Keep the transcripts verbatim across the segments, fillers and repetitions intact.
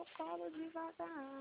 falo devagar.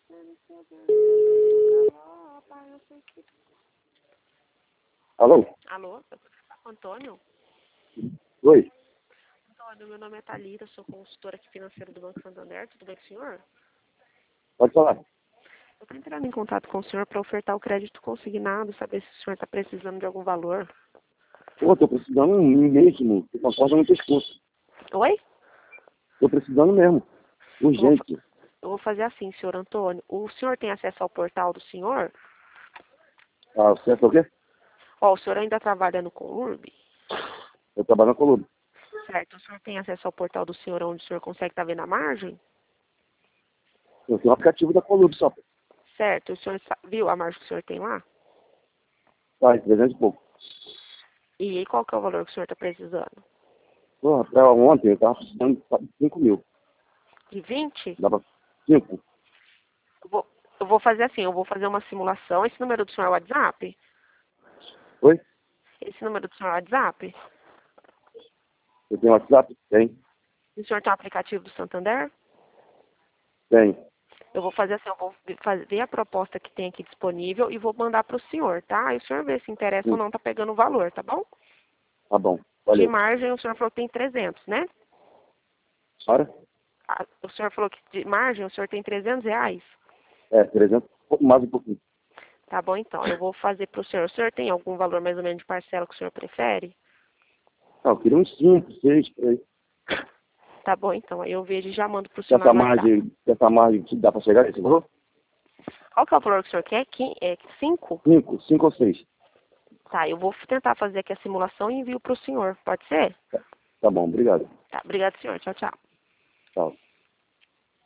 Alô? Alô? Antônio? Oi? Antônio, meu nome é Thalita, sou consultora aqui financeira do Banco Santander. Tudo bem com o senhor? Pode falar. Eu estou entrando em contato com o senhor para ofertar o crédito consignado, saber se o senhor está precisando de algum valor. Pô, tô precisando mesmo. Tô com a corda no pescoço. Oi? Tô precisando mesmo. Eu vou, fa- Urgente. eu vou fazer assim, senhor Antônio. O senhor tem acesso ao portal do senhor? Ah, você é o quê? Ó, o senhor ainda trabalha no Conurb? Eu trabalho na Colômbia. Certo. O senhor tem acesso ao portal do senhor onde o senhor consegue estar vendo a margem? Eu tenho um aplicativo da Colômbia só. Certo. O senhor sa- viu a margem que o senhor tem lá? Tá, trezentos e pouco. E aí, qual que é o valor que o senhor está precisando? Pô, até ontem eu tava precisando de cinco mil. De vinte? Dá pra cinco? Eu vou, eu vou fazer assim, eu vou fazer uma simulação. Esse número do senhor é o WhatsApp? Oi? Esse número do senhor é o WhatsApp? Eu tenho WhatsApp? Tem. O senhor tem o aplicativo do Santander? Tem. Eu vou fazer assim, eu vou ver fazer a proposta que tem aqui disponível e vou mandar para o senhor, tá? Aí o senhor vê se interessa ou Sim. não, tá pegando o valor, tá bom? Tá bom. De Valeu. margem, o senhor falou que tem trezentos, né? Bora? Ah, o senhor falou que de margem, o senhor tem trezentos reais? É, trezentos, mais um pouquinho. Tá bom, então. Eu vou fazer para o senhor. O senhor tem algum valor mais ou menos de parcela que o senhor prefere? Ah, eu queria uns cinco, seis, por aí. Tá bom, então. Aí eu vejo e já mando para o Se senhor lá essa no WhatsApp. margem, se essa margem que dá pra chegar nesse valor? Qual que é o valor que o senhor quer? Quin- É cinco? Cinco, cinco ou seis. Tá, eu vou tentar fazer aqui a simulação e envio para o senhor. Pode ser? Tá, tá bom, obrigado. Tá, obrigado, senhor. Tchau, tchau. Tchau.